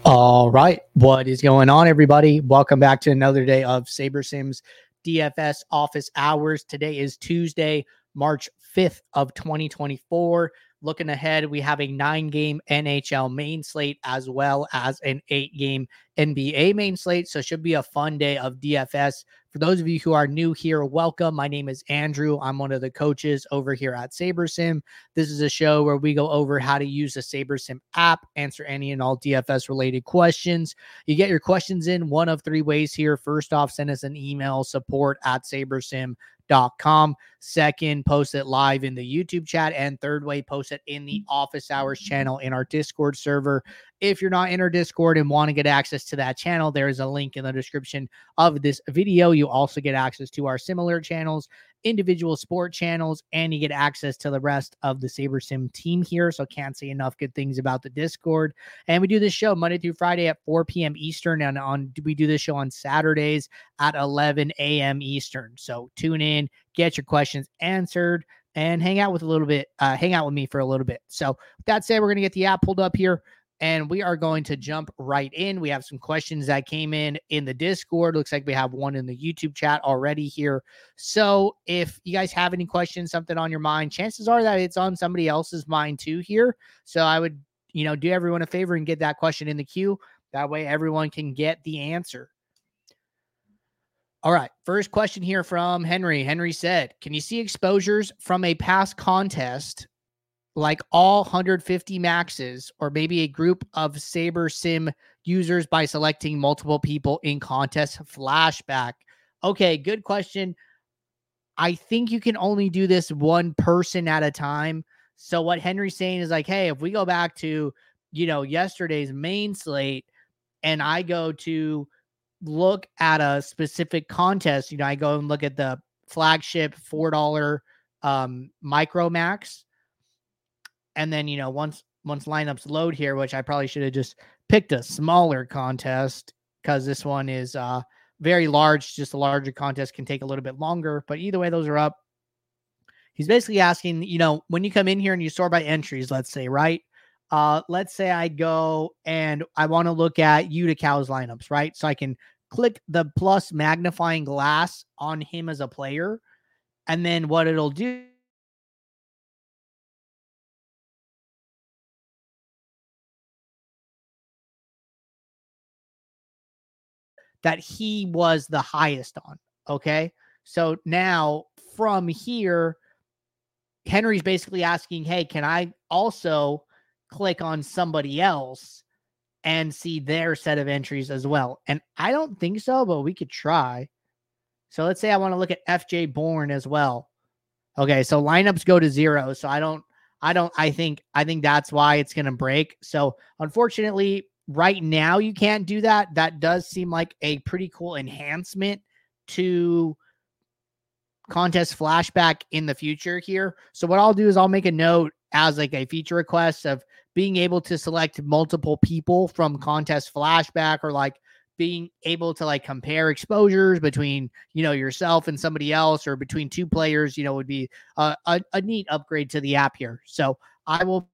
All right. What is going on, everybody? Welcome back to another day of SaberSims DFS office hours. Today is Tuesday, March 5th of 2024. Looking ahead, we have a 9-game NHL main slate as well as an 8-game NBA main slate. So it should be a fun day of DFS. For those of you who are new here, welcome. My name is Andrew. I'm one of the coaches over here at SaberSim. This is a show where we go over how to use the SaberSim app, answer any and all DFS related questions. You get your questions in one of three ways here. First off, send us an email, support@sabersim.com. Second, post it live in the YouTube chat. And third way, post it in the office hours channel in our Discord server. If you're not in our Discord and want to get access to that channel, there is a link in the description of this video. You also get access to our similar channels, individual sport channels, and you get access to the rest of the SaberSim team here. So can't say enough good things about the Discord. And we do this show Monday through Friday at 4 p.m. Eastern, and we do this show on Saturdays at 11 a.m. Eastern. So tune in, get your questions answered, and hang out with me for a little bit. So with that said, we're going to get the app pulled up here, and we are going to jump right in. We have some questions that came in the Discord. Looks like we have one in the YouTube chat already here. So if you guys have any questions, something on your mind, chances are that it's on somebody else's mind too here. So I would, do everyone a favor and get that question in the queue. That way everyone can get the answer. All right. First question here from Henry. Henry said, can you see exposures from a past contest, like all 150 maxes, or maybe a group of SaberSim users by selecting multiple people in contest flashback? Okay, good question. I think you can only do this one person at a time. So what Henry's saying is like, hey, if we go back to, yesterday's main slate and I go to look at a specific contest, I go and look at the flagship $4 micro max. And then, once lineups load here, which I probably should have just picked a smaller contest because this one is very large. Just a larger contest can take a little bit longer. But either way, those are up. He's basically asking, when you come in here and you sort by entries, let's say, right? Let's say I go and I want to look at Utical's lineups, right? So I can click the plus magnifying glass on him as a player. And then what it'll do that he was the highest on. Okay. So now from here, Henry's basically asking, hey, can I also click on somebody else and see their set of entries as well? And I don't think so, but we could try. So let's say I want to look at FJ Bourne as well. Okay. So lineups go to 0. So I think that's why it's going to break. So unfortunately, right now you can't do that. That does seem like a pretty cool enhancement to contest flashback in the future here. So what I'll do is I'll make a note as like a feature request of being able to select multiple people from contest flashback, or like being able to like compare exposures between, yourself and somebody else, or between two players, would be a neat upgrade to the app here. So I will.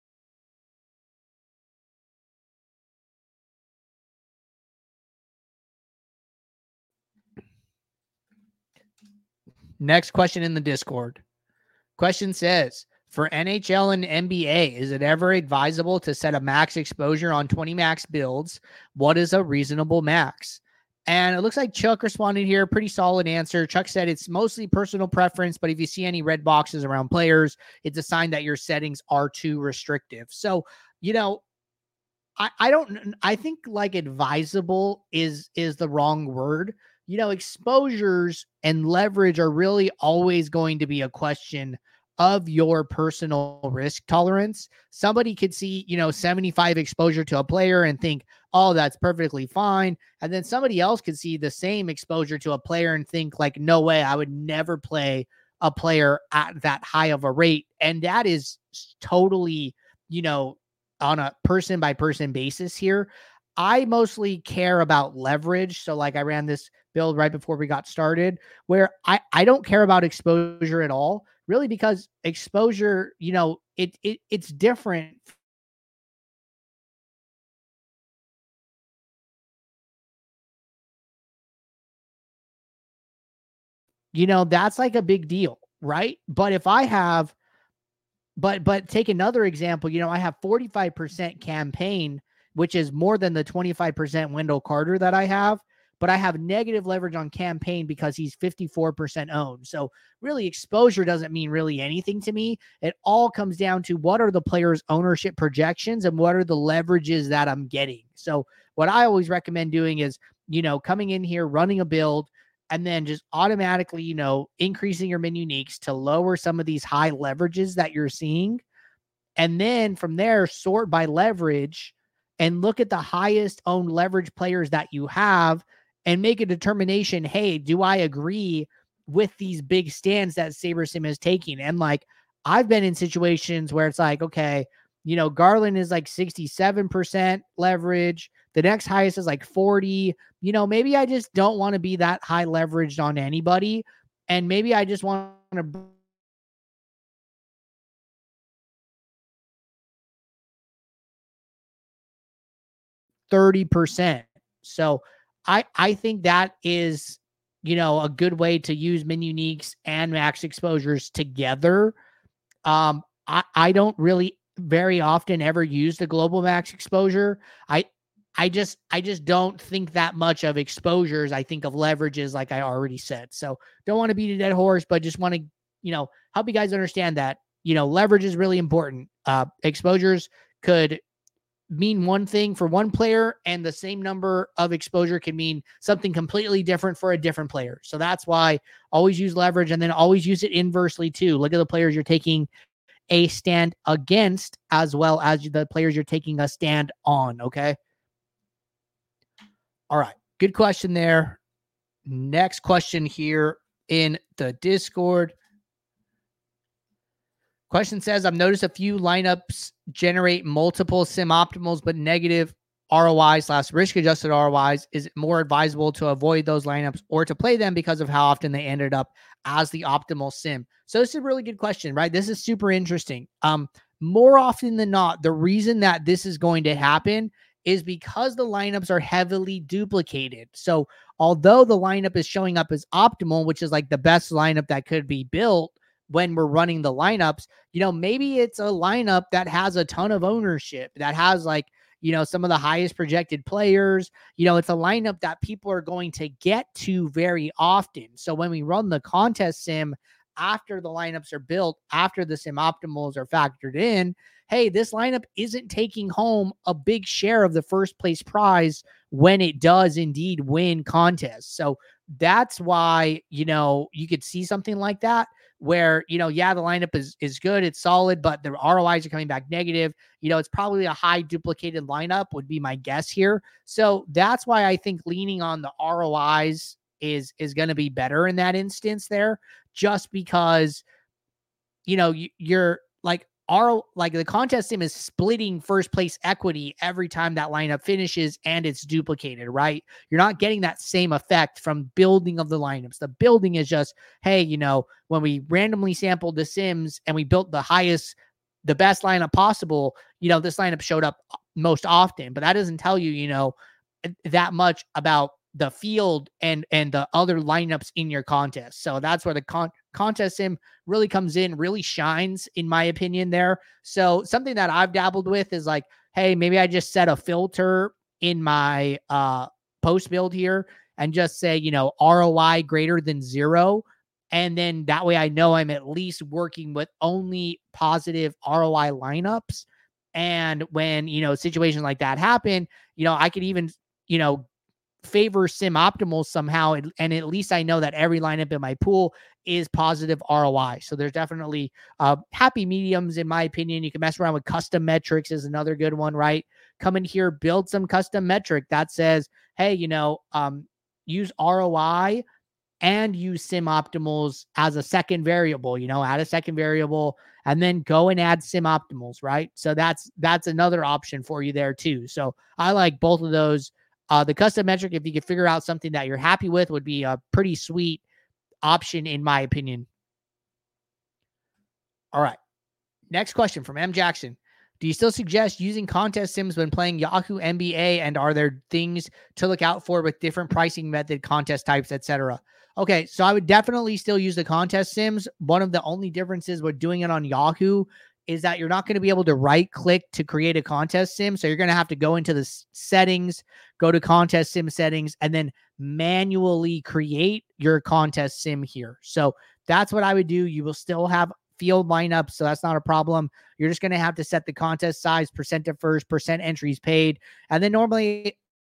Next question in the Discord. Question says, for NHL and NBA, is it ever advisable to set a max exposure on 20 max builds? What is a reasonable max? And it looks like Chuck responded here. Pretty solid answer. Chuck said it's mostly personal preference, but if you see any red boxes around players, it's a sign that your settings are too restrictive. So, I think like advisable is the wrong word. Exposures and leverage are really always going to be a question of your personal risk tolerance. Somebody could see, 75 exposure to a player and think, oh, that's perfectly fine. And then somebody else could see the same exposure to a player and think like, no way, I would never play a player at that high of a rate. And that is totally, on a person by person basis here. I mostly care about leverage. So like I ran this build right before we got started where I don't care about exposure at all, really, because exposure, it's different that's like a big deal, right? But if I have, but take another example, I have 45% campaign, which is more than the 25% Wendell Carter that I have, but I have negative leverage on campaign because he's 54% owned. So really exposure doesn't mean really anything to me. It all comes down to what are the players' ownership projections and what are the leverages that I'm getting. So what I always recommend doing is, coming in here, running a build, and then just automatically, increasing your min uniques to lower some of these high leverages that you're seeing. And then from there, sort by leverage and look at the highest owned leverage players that you have and make a determination. Hey, do I agree with these big stands that SaberSim is taking? And like, I've been in situations where it's like, okay, Garland is like 67% leverage. The next highest is like 40. Maybe I just don't want to be that high leveraged on anybody. And maybe I just want to 30%. So I think that is, a good way to use min uniques and max exposures together. I don't really very often ever use the global max exposure. I just don't think that much of exposures. I think of leverages, like I already said. So don't want to beat a dead horse, but just want to, help you guys understand that, leverage is really important. Exposures could mean one thing for one player, and the same number of exposure can mean something completely different for a different player. So that's why always use leverage, and then always use it inversely too. Look at the players you're taking a stand against as well as the players you're taking a stand on. Okay. All right. Good question there. Next question here in the Discord. Question says, I've noticed a few lineups generate multiple sim optimals, but negative ROIs / risk adjusted ROIs. Is it more advisable to avoid those lineups or to play them because of how often they ended up as the optimal sim? So this is a really good question, right? This is super interesting. More often than not, the reason that this is going to happen is because the lineups are heavily duplicated. So although the lineup is showing up as optimal, which is like the best lineup that could be built when we're running the lineups, maybe it's a lineup that has a ton of ownership, that has like, some of the highest projected players. It's a lineup that people are going to get to very often. So when we run the contest sim after the lineups are built, after the sim optimals are factored in, hey, this lineup isn't taking home a big share of the first place prize when it does indeed win contests. So that's why, you could see something like that where, the lineup is good, it's solid, but the ROIs are coming back negative. It's probably a high duplicated lineup would be my guess here. So that's why I think leaning on the ROIs is going to be better in that instance there, just because, you're like, the contest sim is splitting first place equity every time that lineup finishes, and it's duplicated, right? You're not getting that same effect from building of the lineups. The building is just, hey, when we randomly sampled the sims and we built the best lineup possible, this lineup showed up most often, but that doesn't tell you, that much about the field and the other lineups in your contest. So that's where the contest sim really comes in, really shines, in my opinion there. So something that I've dabbled with is like, hey, maybe I just set a filter in my post build here and just say, ROI greater than 0. And then that way I know I'm at least working with only positive ROI lineups. And when, situations like that happen, I could even, favor sim optimals somehow, and at least I know that every lineup in my pool is positive ROI. So there's definitely happy mediums, in my opinion. You can mess around with custom metrics is another good one, right? Come in here, build some custom metric that says, hey, use ROI and use sim optimals as a second variable, add a second variable and then go and add sim optimals, right? So that's another option for you there too. So I like both of those. The custom metric, if you could figure out something that you're happy with, would be a pretty sweet option, in my opinion. All right. Next question from M. Jackson. Do you still suggest using contest sims when playing Yahoo NBA? And are there things to look out for with different pricing method, contest types, etc.? Okay, so I would definitely still use the contest sims. One of the only differences with doing it on Yahoo is that you're not going to be able to right click to create a contest sim. So you're going to have to go into the settings, go to contest sim settings, and then manually create your contest sim here. So that's what I would do. You will still have field lineups, so that's not a problem. You're just going to have to set the contest size, percent to first, percent entries paid, and then normally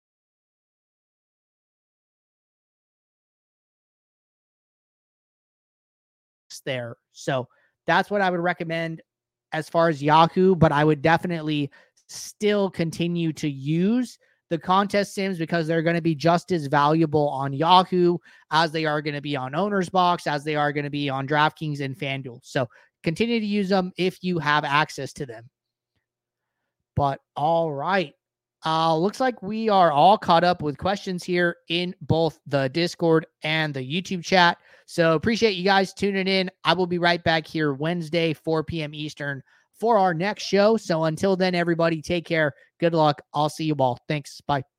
there. So that's what I would recommend as far as Yahoo, but I would definitely still continue to use the contest sims because they're going to be just as valuable on Yahoo as they are going to be on Owner's Box, as they are going to be on DraftKings and FanDuel. So continue to use them if you have access to them. But all right. Looks like we are all caught up with questions here in both the Discord and the YouTube chat. So appreciate you guys tuning in. I will be right back here Wednesday, 4 p.m. Eastern for our next show. So until then, everybody, take care. Good luck. I'll see you all. Thanks. Bye.